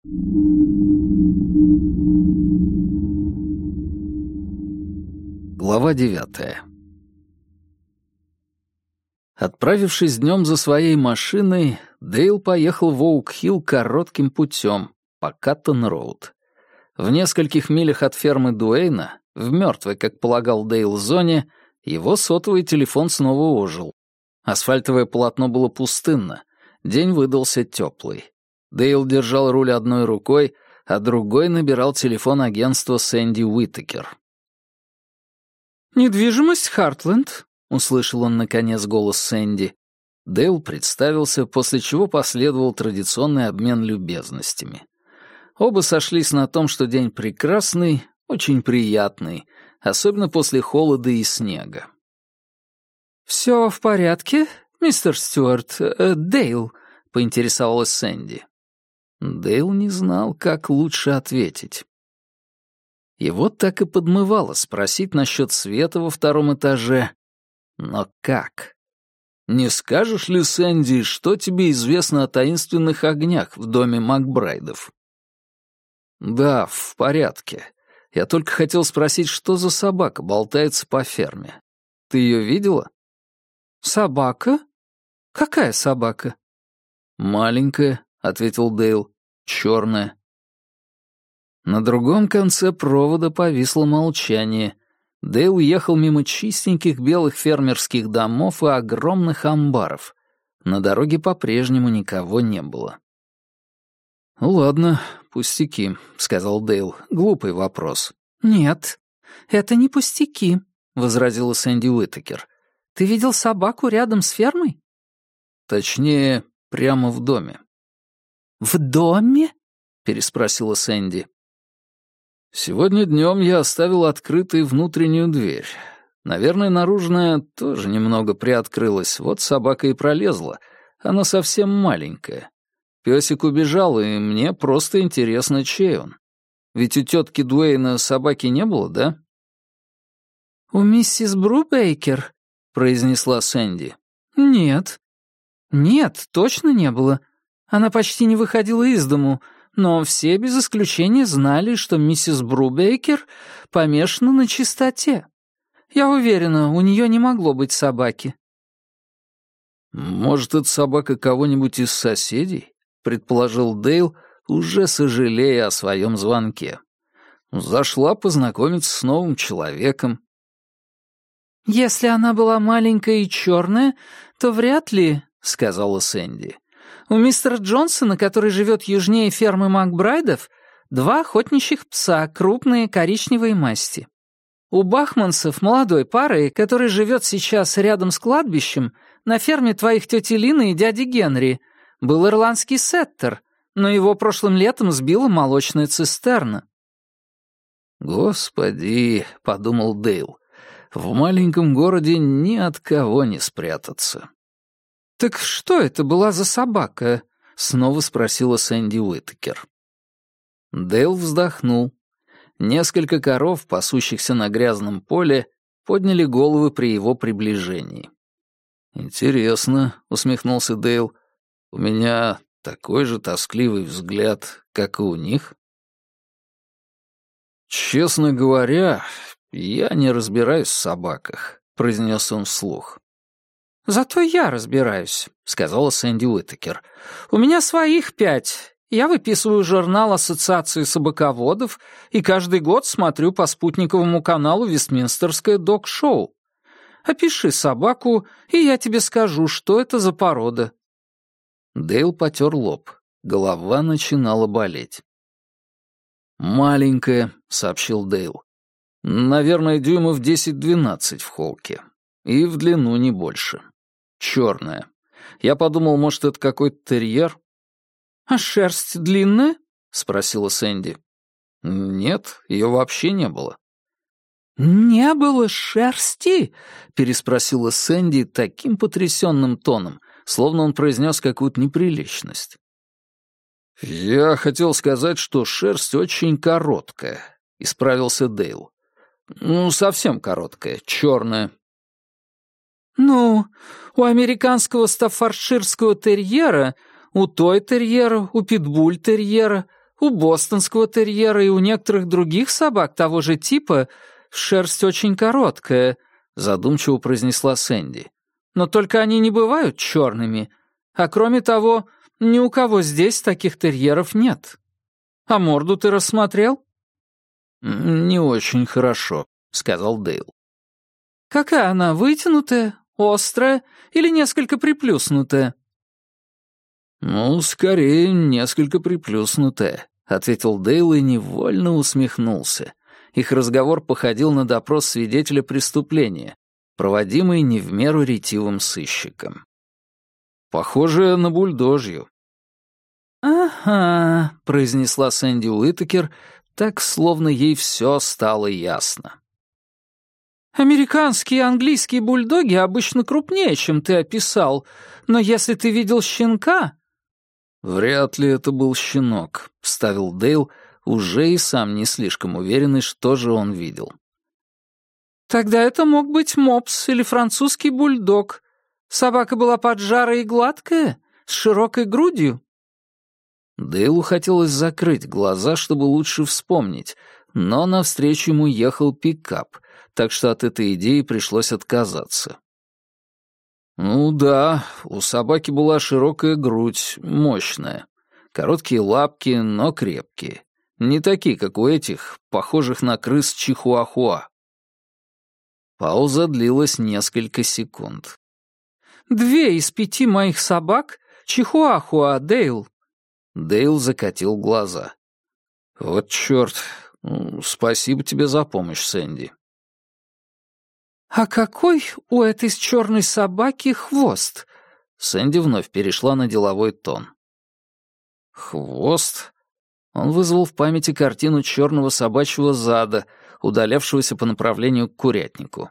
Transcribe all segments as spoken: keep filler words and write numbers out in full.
Глава девятая. Отправившись днем за своей машиной, Дейл поехал в Оук-Хилл коротким путем, по Каттон-Роуд. В нескольких милях от фермы Дуэйна, в мертвой, как полагал Дейл, зоне, его сотовый телефон снова ожил. Асфальтовое полотно было пустынно, день выдался теплый. Дейл держал руль одной рукой, а другой набирал телефон агентства Сэнди Уитакер. «Недвижимость Хартленд», — услышал он, наконец, голос Сэнди. Дейл представился, после чего последовал традиционный обмен любезностями. Оба сошлись на том, что день прекрасный, очень приятный, особенно после холода и снега. «Все в порядке, мистер Стюарт? Э, Дейл?» — поинтересовалась Сэнди. Дейл не знал, как лучше ответить. Его так и подмывало спросить насчет света во втором этаже. Но как? Не скажешь ли, Сэнди, что тебе известно о таинственных огнях в доме Макбрайдов? Да, в порядке. Я только хотел спросить, что за собака болтается по ферме. Ты ее видела? Собака? Какая собака? Маленькая, ответил Дейл. Черная. На другом конце провода повисло молчание. Дейл ехал мимо чистеньких белых фермерских домов и огромных амбаров. На дороге по-прежнему никого не было. «Ладно, пустяки», — сказал Дейл. «Глупый вопрос». «Нет, это не пустяки», — возразила Сэнди Уитакер. «Ты видел собаку рядом с фермой?» «Точнее, прямо в доме». «В доме?» — переспросила Сэнди. «Сегодня днем я оставил открытой внутреннюю дверь. Наверное, наружная тоже немного приоткрылась. Вот собака и пролезла. Она совсем маленькая. Песик убежал, и мне просто интересно, чей он. Ведь у тетки Дуэйна собаки не было, да?» «У миссис Брубейкер», — произнесла Сэнди. «Нет. Нет, точно не было. Она почти не выходила из дому, но все без исключения знали, что миссис Брубейкер помешана на чистоте. Я уверена, у нее не могло быть собаки». «Может, это собака кого-нибудь из соседей?» — предположил Дейл, уже сожалея о своем звонке. Зашла познакомиться с новым человеком. «Если она была маленькая и черная, то вряд ли», — сказала Сэнди. «У мистера Джонсона, который живет южнее фермы Макбрайдов, два охотничьих пса, крупные коричневые масти. У Бахманцев, молодой пары, который живет сейчас рядом с кладбищем, на ферме твоих тети Лины и дяди Генри, был ирландский сеттер, но его прошлым летом сбила молочная цистерна». «Господи», — подумал Дейл, — «в маленьком городе ни от кого не спрятаться». «Так что это была за собака?» — снова спросила Сэнди Уитакер. Дейл вздохнул. Несколько коров, пасущихся на грязном поле, подняли головы при его приближении. «Интересно», — усмехнулся Дейл, — «у меня такой же тоскливый взгляд, как и у них». «Честно говоря, я не разбираюсь в собаках», — произнес он вслух. «Зато я разбираюсь», — сказала Сэнди Уитакер. «У меня своих пять. Я выписываю журнал Ассоциации собаководов и каждый год смотрю по спутниковому каналу Вестминстерское дог-шоу. Опиши собаку, и я тебе скажу, что это за порода». Дейл потер лоб. Голова начинала болеть. «Маленькая», — сообщил Дейл. «Наверное, дюймов десять-двенадцать в холке. И в длину не больше. Черная. Я подумал, может, это какой-то терьер?» «А шерсть длинная?» — спросила Сэнди. «Нет, ее вообще не было». «Не было шерсти?» — переспросила Сэнди таким потрясенным тоном, словно он произнес какую-то неприличность. «Я хотел сказать, что шерсть очень короткая», — исправился Дейл. «Ну, совсем короткая, черная». «Ну, у американского стаффордширского терьера, у той-терьера, у питбуль-терьера, У бостонского терьера и у некоторых других собак того же типа шерсть очень короткая», — задумчиво произнесла Сэнди. «Но только они не бывают черными. А кроме того, ни у кого здесь таких терьеров нет. А морду ты рассмотрел?» «Не очень хорошо», — сказал Дейл. «Какая она, вытянутая, острая или несколько приплюснутая?» «Ну, скорее, несколько приплюснутая», — ответил Дейл и невольно усмехнулся. Их разговор походил на допрос свидетеля преступления, проводимый не в меру ретивым сыщиком. «Похоже на бульдожью». «Ага», — произнесла Сэнди Уитакер, так, словно ей все стало ясно. «Американские и английские бульдоги обычно крупнее, чем ты описал, но если ты видел щенка...» «Вряд ли это был щенок», — вставил Дейл, уже и сам не слишком уверенный, что же он видел. «Тогда это мог быть мопс или французский бульдог. Собака была поджарая и гладкая, с широкой грудью». Дейлу хотелось закрыть глаза, чтобы лучше вспомнить, но навстречу ему ехал пикап, так что от этой идеи пришлось отказаться. «Ну да, у собаки была широкая грудь, мощная. Короткие лапки, но крепкие. Не такие, как у этих, похожих на крыс чихуахуа». Пауза длилась несколько секунд. «Две из пяти моих собак — чихуахуа, Дейл». Дейл закатил глаза. «Вот чёрт. Спасибо тебе за помощь, Сэнди». «А какой у этой чёрной собаки хвост?» Сэнди вновь перешла на деловой тон. «Хвост?» Он вызвал в памяти картину чёрного собачьего зада, удалявшегося по направлению к курятнику.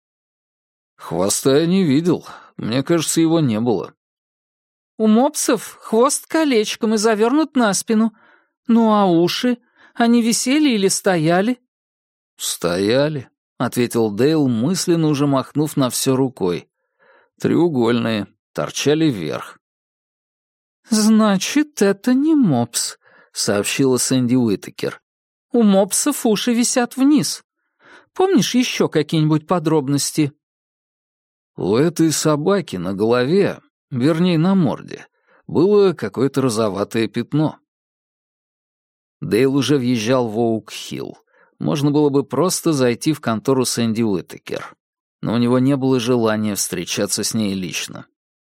«Хвоста я не видел. Мне кажется, его не было». «У мопсов хвост колечком и завернут на спину. Ну а уши? Они висели или стояли?» «Стояли», — ответил Дейл, мысленно уже махнув на все рукой. «Треугольные, торчали вверх». «Значит, это не мопс», — сообщила Сэнди Уитакер. «У мопсов уши висят вниз. Помнишь еще какие-нибудь подробности?» «У этой собаки на голове, вернее, на морде, было какое-то розоватое пятно». Дейл уже въезжал в Оук-Хилл. Можно было бы просто зайти в контору Сэнди Уитакер, но у него не было желания встречаться с ней лично.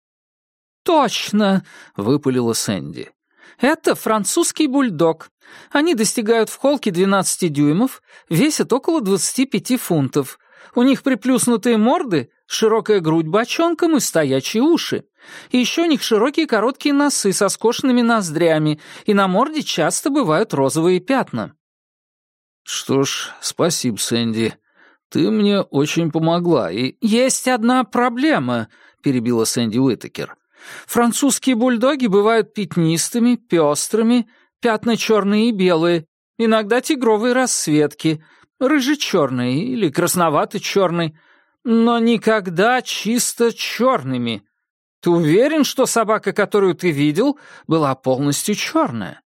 «Точно!» — выпалила Сэнди. «Это французский бульдог. Они достигают в холке двенадцати дюймов, весят около двадцати пяти фунтов. У них приплюснутые морды, широкая грудь бочонком и стоячие уши. И еще у них широкие короткие носы со скошенными ноздрями, и на морде часто бывают розовые пятна». «Что ж, спасибо, Сэнди. Ты мне очень помогла, и...» «Есть одна проблема», — перебила Сэнди Уитакер. «Французские бульдоги бывают пятнистыми, пестрыми, пятна черные и белые, иногда тигровые расцветки, рыже-черные или красновато-черные, но никогда чисто черными. Ты уверен, что собака, которую ты видел, была полностью черная?»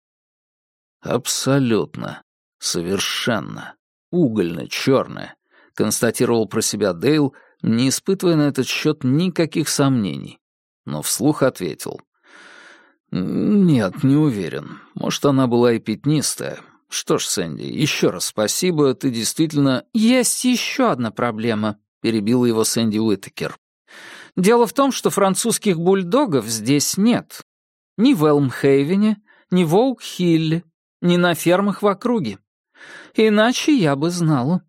«Абсолютно. Совершенно. Угольно-черная», — констатировал про себя Дейл, не испытывая на этот счет никаких сомнений. Но вслух ответил. «Нет, не уверен. Может, она была и пятнистая. Что ж, Сэнди, еще раз спасибо, ты действительно...» «Есть еще одна проблема», — перебила его Сэнди Уитакер. «Дело в том, что французских бульдогов здесь нет. Ни в Элмхейвене, ни в Оук-Хилле, ни на фермах в округе. Иначе я бы знала».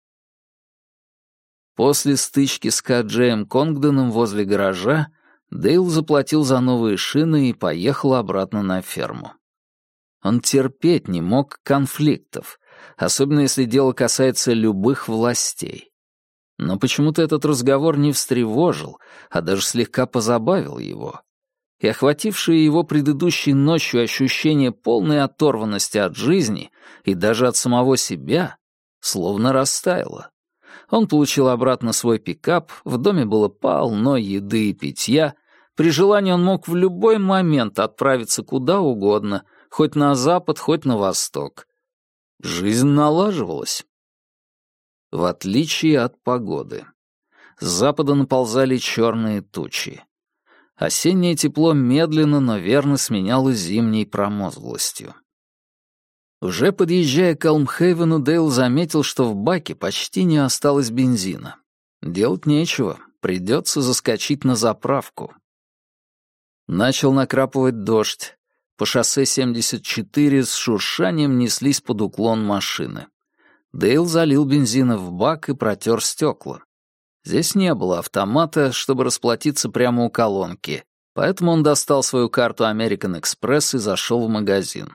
После стычки с Каджеем Конгденом возле гаража Дейл заплатил за новые шины и поехал обратно на ферму. Он терпеть не мог конфликтов, особенно если дело касается любых властей. Но почему-то этот разговор не встревожил, а даже слегка позабавил его. И охватившее его предыдущей ночью ощущение полной оторванности от жизни и даже от самого себя словно растаяло. Он получил обратно свой пикап, в доме было полно еды и питья, при желании он мог в любой момент отправиться куда угодно, хоть на запад, хоть на восток. Жизнь налаживалась. В отличие от погоды. С запада наползали черные тучи. Осеннее тепло медленно, но верно сменялось зимней промозглостью. Уже подъезжая к Элмхейвену, Дейл заметил, что в баке почти не осталось бензина. Делать нечего, придется заскочить на заправку. Начал накрапывать дождь. По шоссе семьдесят четыре с шуршанием неслись под уклон машины. Дейл залил бензина в бак и протер стекла. Здесь не было автомата, чтобы расплатиться прямо у колонки, поэтому он достал свою карту American Express и зашел в магазин.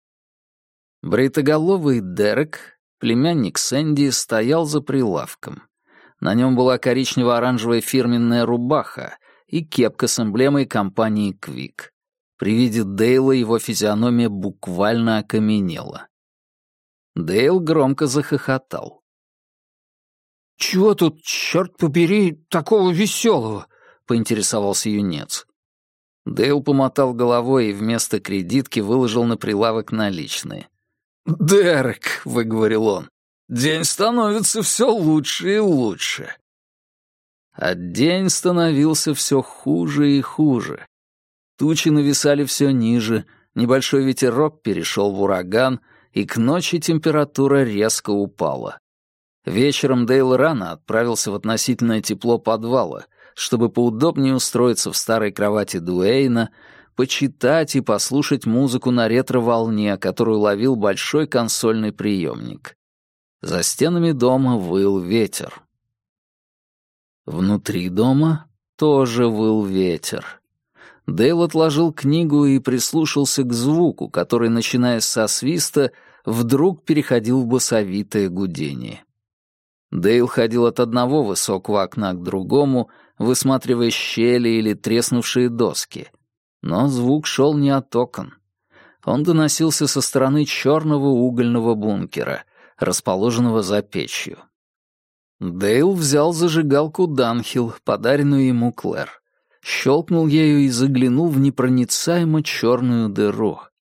Бритоголовый Дерек, племянник Сэнди, стоял за прилавком. На нем была коричнево-оранжевая фирменная рубаха и кепка с эмблемой компании Quick. При виде Дейла его физиономия буквально окаменела. Дейл громко захохотал. «Чего тут, черт побери, такого веселого?» — поинтересовался юнец. Дейл помотал головой и вместо кредитки выложил на прилавок наличные. «Дерек», — выговорил он, — «день становится все лучше и лучше». А день становился все хуже и хуже. Тучи нависали все ниже, небольшой ветерок перешел в ураган, и к ночи температура резко упала. Вечером Дейл рано отправился в относительное тепло подвала, чтобы поудобнее устроиться в старой кровати Дуэйна, почитать и послушать музыку на ретро-волне, которую ловил большой консольный приемник. За стенами дома выл ветер. Внутри дома тоже выл ветер. Дейл отложил книгу и прислушался к звуку, который, начиная со свиста, вдруг переходил в басовитое гудение. Дейл ходил от одного высокого окна к другому, высматривая щели или треснувшие доски. Но звук шел не от окон. Он доносился со стороны черного угольного бункера, расположенного за печью. Дейл взял зажигалку Данхилл, подаренную ему Клэр, щелкнул ею и заглянул в непроницаемо черную дыру.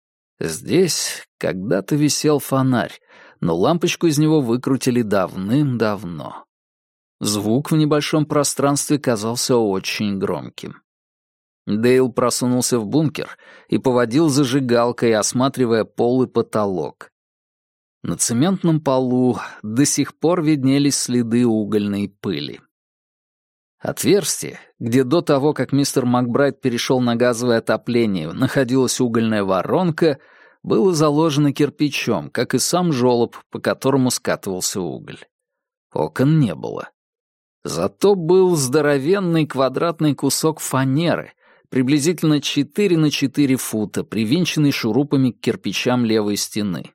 Здесь когда-то висел фонарь, но лампочку из него выкрутили давным-давно. Звук в небольшом пространстве казался очень громким. Дейл просунулся в бункер и поводил зажигалкой, осматривая пол и потолок. На цементном полу до сих пор виднелись следы угольной пыли. Отверстие, где до того, как мистер Макбрайт перешел на газовое отопление, находилась угольная воронка, было заложено кирпичом, как и сам желоб, по которому скатывался уголь. Окон не было. Зато был здоровенный квадратный кусок фанеры, приблизительно четыре на четыре фута, привинченный шурупами к кирпичам левой стены.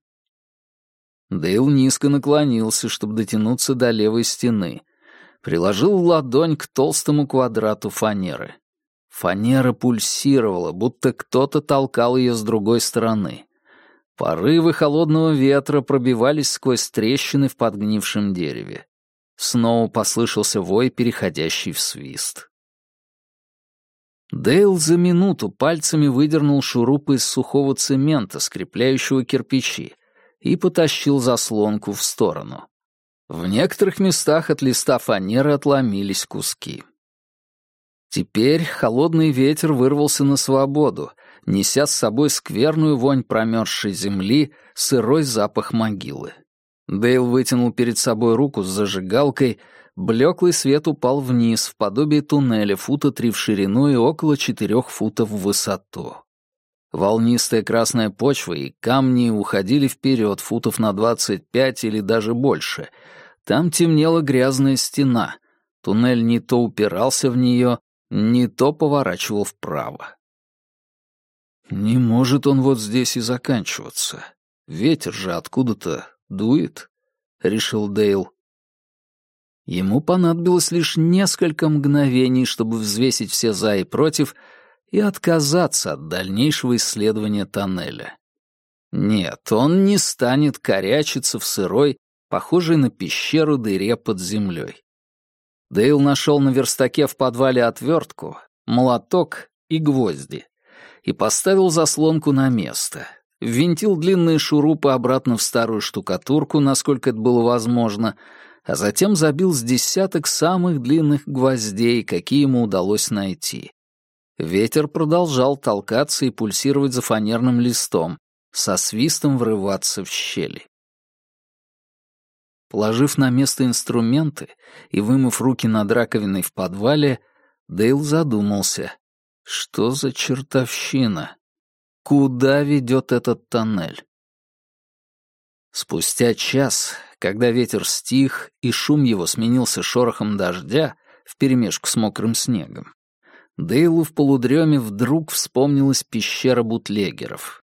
Дейл низко наклонился, чтобы дотянуться до левой стены. Приложил ладонь к толстому квадрату фанеры. Фанера пульсировала, будто кто-то толкал ее с другой стороны. Порывы холодного ветра пробивались сквозь трещины в подгнившем дереве. Снова послышался вой, переходящий в свист. Дейл за минуту пальцами выдернул шурупы из сухого цемента, скрепляющего кирпичи, и потащил заслонку в сторону. В некоторых местах от листа фанеры отломились куски. Теперь холодный ветер вырвался на свободу, неся с собой скверную вонь промерзшей земли, сырой запах могилы. Дейл вытянул перед собой руку с зажигалкой, блеклый свет упал вниз, в подобие туннеля фута три в ширину и около четырех футов в высоту. Волнистая красная почва и камни уходили вперед футов на двадцать пять или даже больше. Там темнела грязная стена. Туннель не то упирался в нее, не то поворачивал вправо. Не может он вот здесь и заканчиваться. Ветер же откуда-то дует, — решил Дейл. Ему понадобилось лишь несколько мгновений, чтобы взвесить все «за» и «против» и отказаться от дальнейшего исследования тоннеля. Нет, он не станет корячиться в сырой, похожей на пещеру дыре под землей. Дейл нашел на верстаке в подвале отвертку, молоток и гвозди и поставил заслонку на место. ввинтил длинные шурупы обратно в старую штукатурку, насколько это было возможно, а затем забил с десяток самых длинных гвоздей, какие ему удалось найти. Ветер продолжал толкаться и пульсировать за фанерным листом, со свистом врываться в щели. Положив на место инструменты и вымыв руки над раковиной в подвале, Дейл задумался. Что за чертовщина? Куда ведет этот тоннель? Спустя час, когда ветер стих и шум его сменился шорохом дождя вперемешку с мокрым снегом, Дейлу в полудреме вдруг вспомнилась пещера бутлегеров.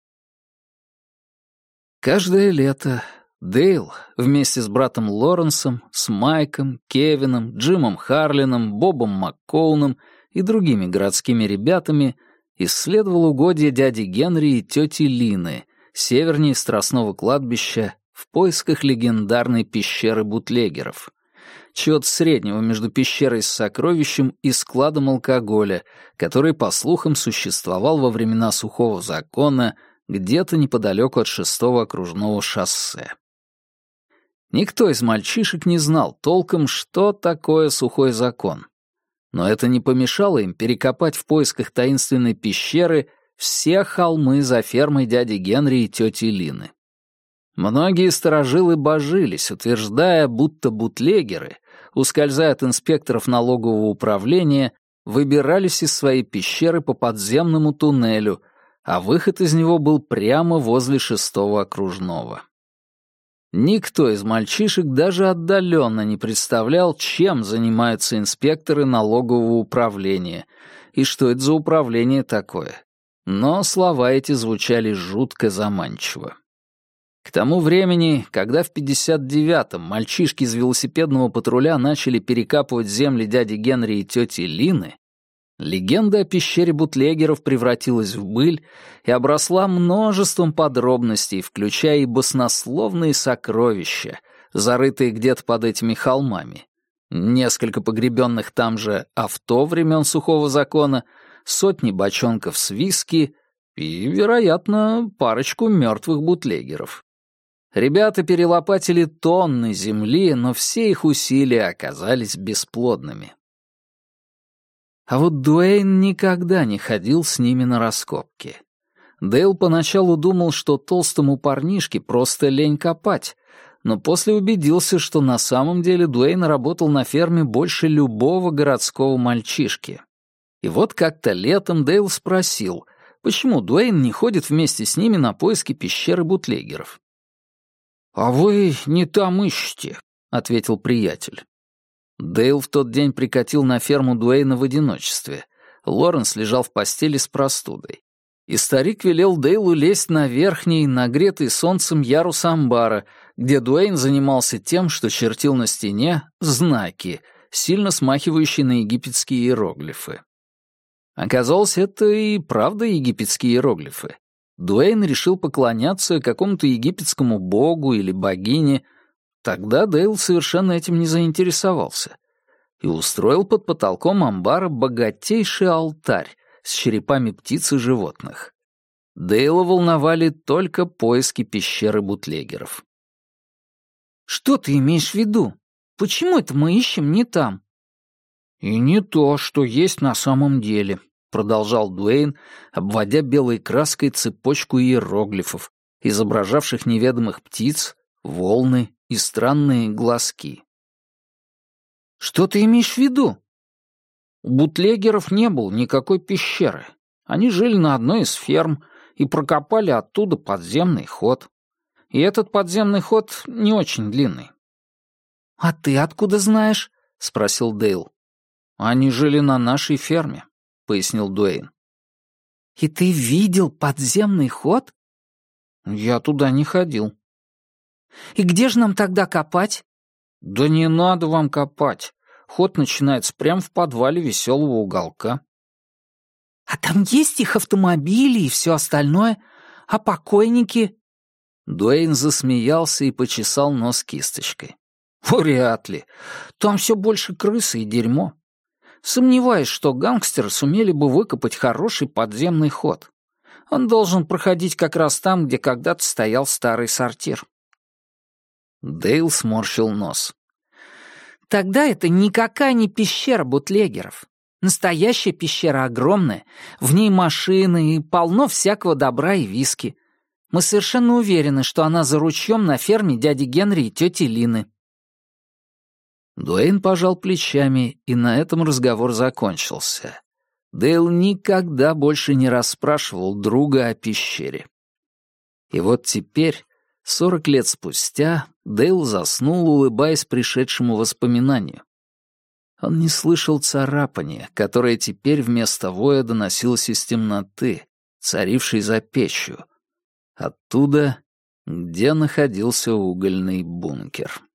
Каждое лето Дейл вместе с братом Лоренсом, с Майком, Кевином, Джимом Харлином, Бобом МакКоуном и другими городскими ребятами исследовал угодья дяди Генри и тети Лины, севернее Страстного кладбища, в поисках легендарной пещеры бутлегеров, чего-то среднего между пещерой с сокровищем и складом алкоголя, который, по слухам, существовал во времена Сухого закона где-то неподалеку от шестого окружного шоссе. Никто из мальчишек не знал толком, что такое Сухой закон. Но это не помешало им перекопать в поисках таинственной пещеры все холмы за фермой дяди Генри и тети Лины. Многие старожилы божились, утверждая, будто бутлегеры, ускользая от инспекторов налогового управления, выбирались из своей пещеры по подземному туннелю, а выход из него был прямо возле шестого окружного. Никто из мальчишек даже отдаленно не представлял, чем занимаются инспекторы налогового управления и что это за управление такое. Но слова эти звучали жутко заманчиво. К тому времени, когда в пятьдесят девятом мальчишки из велосипедного патруля начали перекапывать земли дяди Генри и тети Лины, легенда о пещере бутлегеров превратилась в быль и обросла множеством подробностей, включая и баснословные сокровища, зарытые где-то под этими холмами. Несколько погребенных там же авто времен Сухого закона, сотни бочонков с виски и, вероятно, парочку мертвых бутлегеров. Ребята перелопатили тонны земли, но все их усилия оказались бесплодными. А вот Дуэйн никогда не ходил с ними на раскопки. Дейл поначалу думал, что толстому парнишке просто лень копать, но после убедился, что на самом деле Дуэйн работал на ферме больше любого городского мальчишки. И вот как-то летом Дейл спросил, почему Дуэйн не ходит вместе с ними на поиски пещеры бутлегеров. «А вы не там ищете», — ответил приятель. Дейл в тот день прикатил на ферму Дуэйна в одиночестве. Лоренс лежал в постели с простудой. И старик велел Дейлу лезть на верхний, нагретый солнцем ярус амбара, где Дуэйн занимался тем, что чертил на стене знаки, сильно смахивающие на египетские иероглифы. Оказалось, это и правда египетские иероглифы. Дуэйн решил поклоняться какому-то египетскому богу или богине. Тогда Дейл совершенно этим не заинтересовался и устроил под потолком амбара богатейший алтарь с черепами птиц и животных. Дейла волновали только поиски пещеры бутлегеров. «Что ты имеешь в виду? Почему это мы ищем не там?» «И не то, что есть на самом деле», — продолжал Дуэйн, обводя белой краской цепочку иероглифов, изображавших неведомых птиц, волны и странные глазки. «Что ты имеешь в виду?» У бутлегеров не было никакой пещеры. Они жили на одной из ферм и прокопали оттуда подземный ход. И этот подземный ход не очень длинный. «А ты откуда знаешь?» — спросил Дейл. «Они жили на нашей ферме», — пояснил Дуэйн. «И ты видел подземный ход?» «Я туда не ходил». «И где же нам тогда копать?» «Да не надо вам копать. Ход начинается прямо в подвале веселого уголка». «А там есть их автомобили и все остальное? А покойники?» Дуэйн засмеялся и почесал нос кисточкой. «Вряд ли. Там все больше крысы и дерьмо. Сомневаюсь, что гангстеры сумели бы выкопать хороший подземный ход. Он должен проходить как раз там, где когда-то стоял старый сортир». Дейл сморщил нос. «Тогда это никакая не пещера бутлегеров. Настоящая пещера огромная, в ней машины и полно всякого добра и виски. Мы совершенно уверены, что она за ручьем на ферме дяди Генри и тети Лины». Дуэйн пожал плечами, и на этом разговор закончился. Дейл никогда больше не расспрашивал друга о пещере. И вот теперь, сорок лет спустя, Дейл заснул, улыбаясь пришедшему воспоминанию. Он не слышал царапания, которое теперь вместо воя доносилось из темноты, царившей за печью, оттуда, где находился угольный бункер.